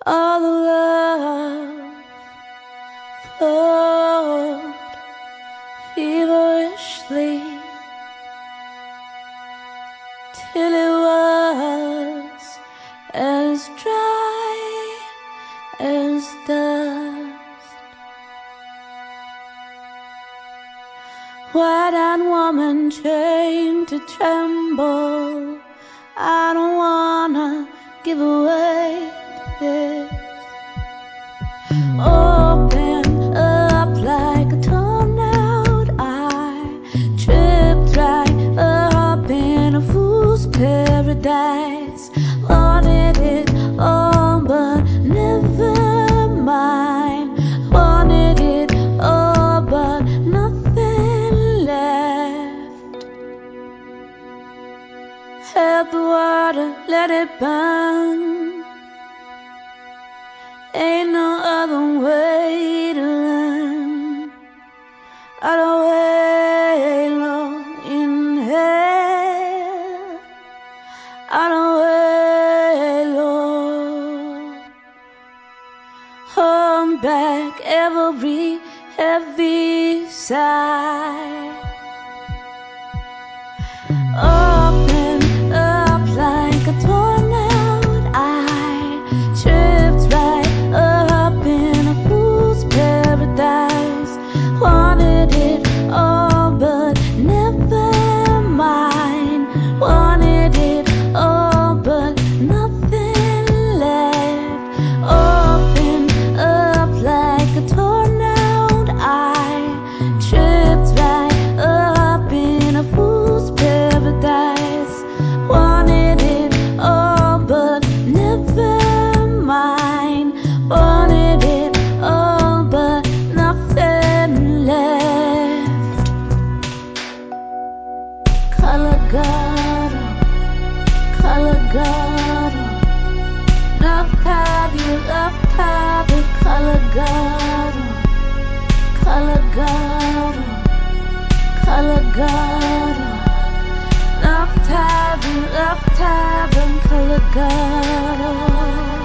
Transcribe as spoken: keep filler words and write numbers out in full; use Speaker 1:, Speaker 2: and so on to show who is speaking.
Speaker 1: All the love flowed feverishly till it was as dry as dust. White-eyed woman trained to tremble, I don't wanna give away this. Open up like a tornado, I tripped right up in a fool's paradise. Wanted it all but never mind. Wanted it all but nothing left. Held the water, let it burn. Ain't no other way to learn. I don't wait long in hell. I don't wait long. Hold back every heavy sigh. Open up like a tornado, I tripped right up in a fool's paradise. Wanted it all but never mind. Wanted it all but nothing left. Open up like a tornado, I tripped right up in a fool's paradise. Wanted it all but never mind. Wanted it all but nothing left. Color God, color God, love have you, love have you, color God, color God, color God, love have you, love have you, color God.